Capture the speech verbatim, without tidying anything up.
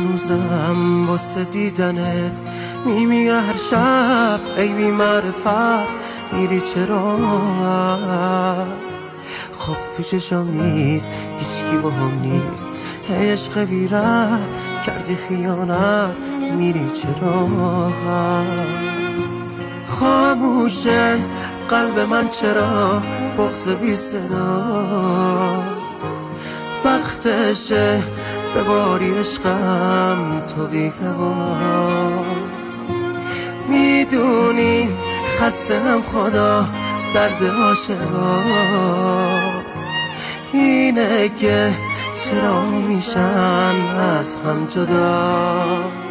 هنوزم واسه دیدنت میمیره هر شب، ای بی معرفت میری چرا؟ خب تو چشم نیست، هیچکی با هم نیست، عشق بی ربط کردی خیانت، میری چرا؟ خاموشه قلب من چرا بغض بی صدا، وقتشه به باری عشقم تو بی هوا. میدونی خسته هم خدا درد عاشقا اینه که چرا میشن از هم جدا.